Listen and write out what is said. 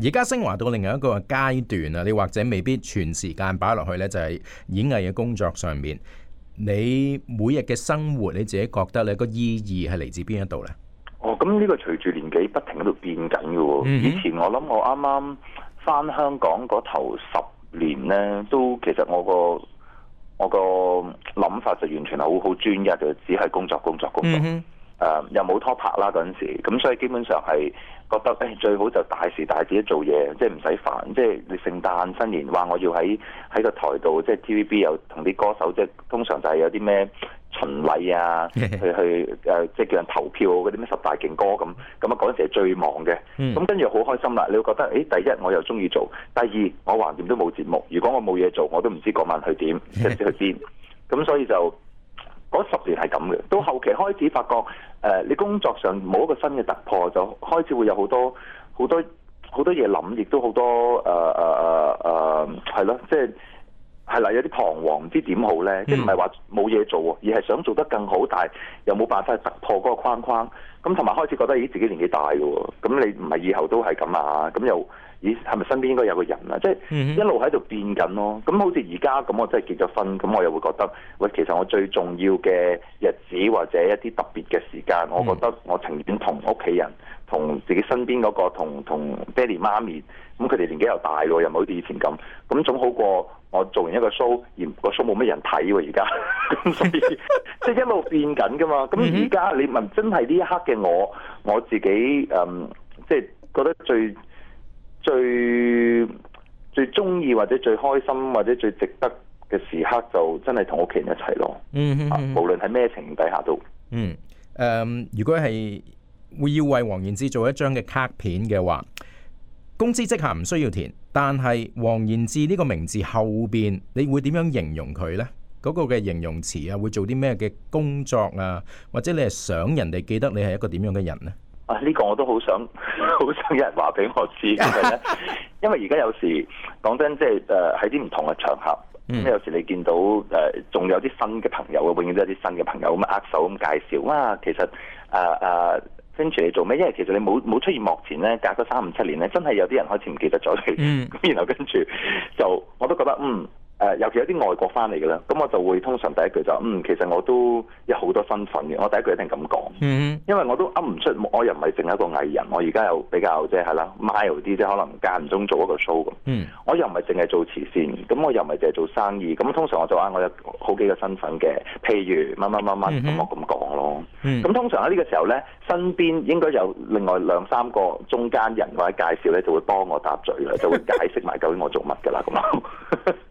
而家升華到另外一個階段啊，你或者未必全時間擺落去呢，就係演藝嘅工作上面。你每日嘅生活，你自己覺得你個意義係嚟自邊一度呢？ 咁呢個隨住年紀不停喺度變緊嘅喎。以前我諗我啱啱返香港嗰頭10年呢，都其實我個諗法就完全係好專一嘅，只係工作。又冇拖拍啦嗰陣時，咁所以基本上係覺得最好就大時大節做嘢，即係唔使煩。即係你聖誕新年話我要喺個台度，即係 TVB 有同啲歌手，即係通常就係有啲咩巡禮啊，去即係叫人投票嗰啲咩10大勁歌咁啊，嗰陣時係最忙嘅。咁跟住好開心啦，你會覺得第一我又中意做，第二我橫掂都冇節目，如果我冇嘢做，我都唔知嗰晚去點，即係去邊。咁所以就嗰10年係咁嘅，到後期開始發覺，你工作上冇一個新嘅突破，就開始會有好多嘢諗，亦都好多係咯，即係啦，有啲彷徨，唔知點好咧，即係唔係話冇嘢做，而係想做得更好，但係又冇辦法突破嗰個框框。咁同埋開始覺得自己年紀大嘅喎，咁你唔係以後都係咁啊？咁又係咪身邊應該有個人啊？即係一路喺度變緊咯。咁好似而家咁，我真係結咗婚，咁我又會覺得，喂，其實我最重要嘅日子或者一啲特別嘅時間，我覺得我情願同屋企人、同自己身邊嗰個、同爹哋媽咪，咁佢哋年紀又大咯，又唔好似以前咁，咁總好過我做完一個 show， 而個 show 冇乜人睇喎而家，咁所以即係一路變緊噶嘛。咁而家你問真係呢一刻嘅我自己即係覺得最中意或者最開心或者最值得嘅時刻，就真係同屋企人一齊咯。無論係咩情形底下都。 如果係會要為黃妍智做一張嘅卡片嘅話，工資績效唔需要填，但係黃妍智呢個名字後邊，你會點樣形容佢呢？嗰個嘅形容詞啊，會做啲咩嘅工作啊？或者你係想人哋記得你係一個點樣嘅人呢？ 呢個我都好想有人話俾我知，因為而家有時講真，即係喺啲唔同嘅場合，咁有時你見到仲有啲新嘅朋友啊，永遠都有啲新嘅朋友咁握手咁介紹，哇，其實跟住你做咩？因為其實你冇出現幕前咧，隔咗3、5、7年咧，真係有啲人開始唔記得咗你，咁然後跟住就我都覺得尤其有啲外國翻嚟嘅啦，咁我就會通常第一句就其實我都有好多身份嘅，我第一句一定咁講，因為我都噏唔出，我又唔係淨係一個藝人，我而家又比較即係啦 mild 啲，即係可能間唔中做一個 show 咁，我又唔係淨係做慈善，咁我又唔係淨係做生意，咁通常我就我有好幾個身份嘅，譬如乜咁我咁講咯，咁通常喺呢個時候咧，身邊應該有另外2、3個中間人或者介紹咧，就會幫我搭嘴啦，就會解釋埋究竟我做乜㗎啦咁。